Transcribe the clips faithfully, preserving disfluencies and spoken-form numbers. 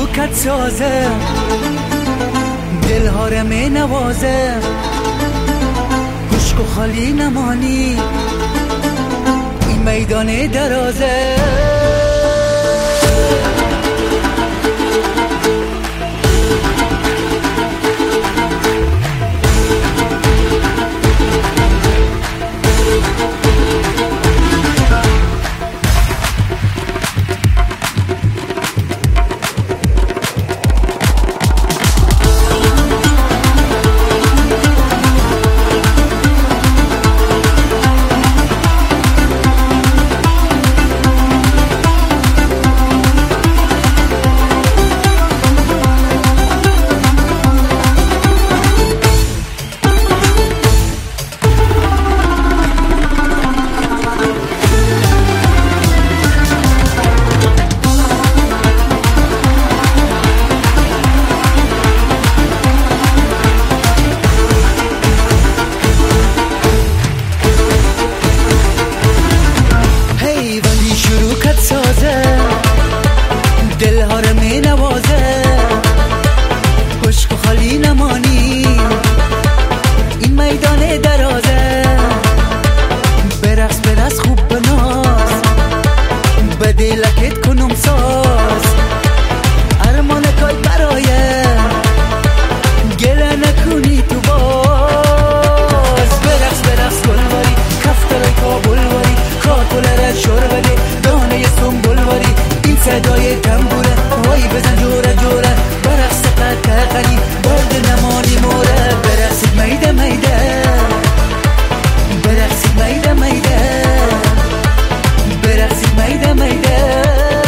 کت سازه، دلها رو می نوازه، خشک و خالی نمانی این میدان درازه. دلها رو می نوازه، خشک و خالی نمانی این میدان درازه. برقص برقص خوب بناز، به دلکت کنم ساز، ارمانکای برایه گله نکنی تو باز. برقص برقص گلواری، کفترای کابل واری، کاکلر شور بده دانه سنبول واری. این صدای تنبوره وای بزن جوره جوره، برقص قطع قنی برد نمانی موره. برقصید میده میده، برقصید میده میده، برقصید میده میده.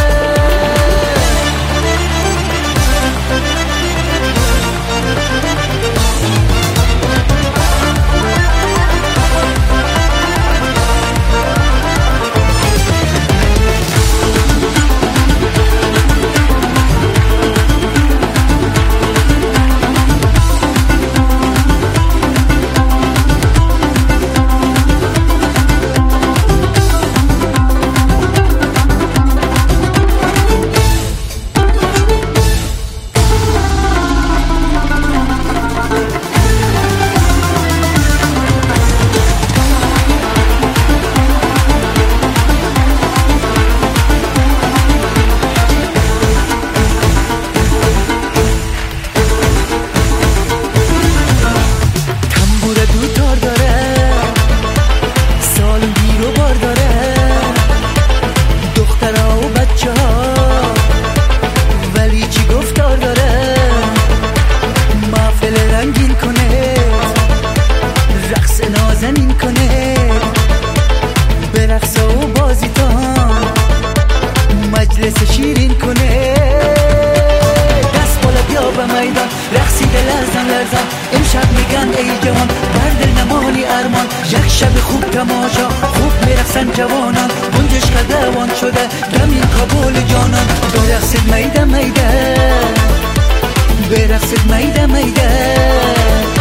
زمین کنه برقص و بازیتان مجلس شیرین کنه. دست بالا بیا به میدان رقصیده لرزان لرزان، امشب میگن ای جوان بردل نمانی ارمان. یک شب خوب تماشا خوب میرقصن جوانان، گنجش کدوان شده دمین کابل جانان. برقصید میده میده، برقصید میده میده.